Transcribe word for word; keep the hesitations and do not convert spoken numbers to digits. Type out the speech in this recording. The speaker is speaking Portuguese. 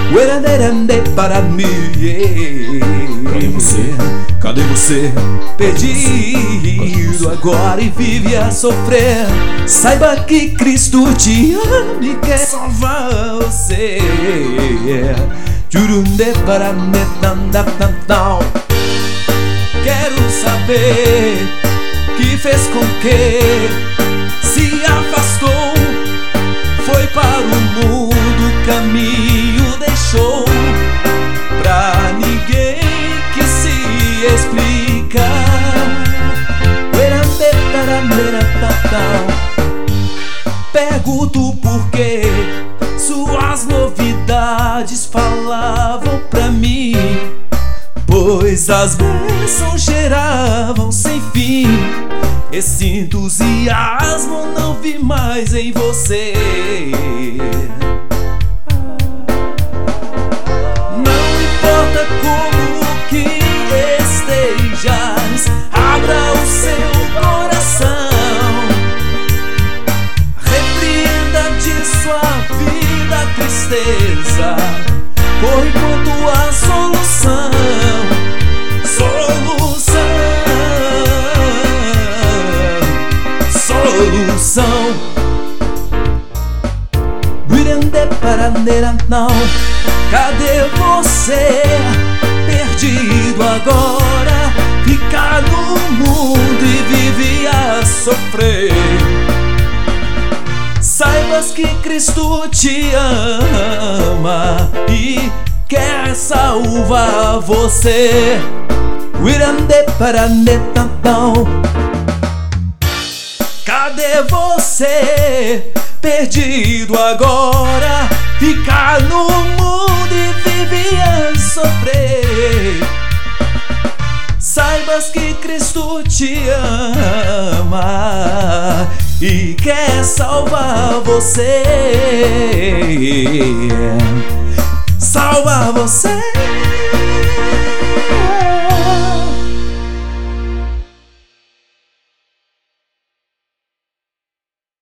Uerandê para mim. Cadê você? Cadê você? Perdido agora e vive a sofrer. Saiba que Cristo te ama e quer salvar você. Jurundê para mim. Quero saber que fez com que se afastou, foi para o mundo, caminho deixou, pra ninguém que se explicar. Pergunto por que suas novidades falavam pra mim, pois as bênçãos geravam sem fim. Esse entusiasmo não vi mais em você. Não importa como que estejas, abra o seu coração, repreenda de sua vida a tristeza, por enquanto a solução. Solução. Não. Cadê você? Perdido agora, fica no mundo e vive a sofrer. Saibas que Cristo te ama e quer salvar você. Cadê você? Perdido agora, fica no mundo e vive a sofrer. Saibas que Cristo te ama e quer salvar você. Salvar você.